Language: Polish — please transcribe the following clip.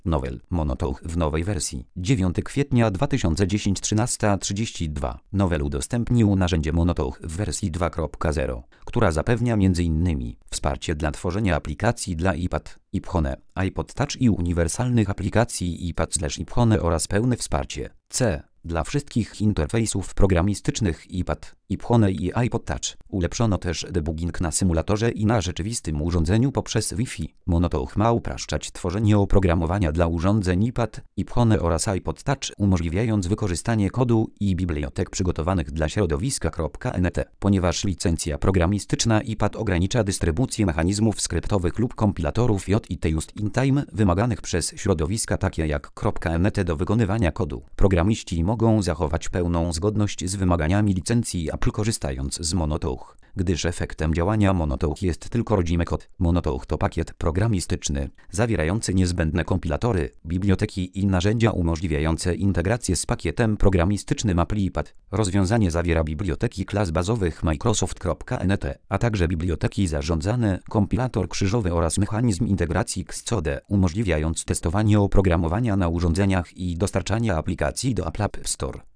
Novell Monotouch w nowej wersji 9 kwietnia 2010 13:32. Novell udostępnił narzędzie Monotouch w wersji 2.0, która zapewnia m.in. wsparcie dla tworzenia aplikacji dla iPad, iPhone, iPod Touch i uniwersalnych aplikacji iPad/iPhone oraz pełne wsparcie C dla wszystkich interfejsów programistycznych iPad, iPhone i iPod Touch. Ulepszono też debugging na symulatorze i na rzeczywistym urządzeniu poprzez Wi-Fi. Monotouch ma upraszczać tworzenie oprogramowania dla urządzeń iPad, iPhone oraz iPod Touch, umożliwiając wykorzystanie kodu i bibliotek przygotowanych dla środowiska .NET. Ponieważ licencja programistyczna iPad ogranicza dystrybucję mechanizmów skryptowych lub kompilatorów JIT just-in-time wymaganych przez środowiska takie jak .NET do wykonywania kodu, programiści mogą zachować pełną zgodność z wymaganiami licencji Apple korzystając z Monotouch, gdyż efektem działania Monotouch jest tylko rodzimy kod. Monotouch to pakiet programistyczny zawierający niezbędne kompilatory, biblioteki i narzędzia umożliwiające integrację z pakietem programistycznym Apple iPad. Rozwiązanie zawiera biblioteki klas bazowych Microsoft.NET, a także biblioteki zarządzane, kompilator krzyżowy oraz mechanizm integracji Xcode, umożliwiając testowanie oprogramowania na urządzeniach i dostarczanie aplikacji do Apple App Store.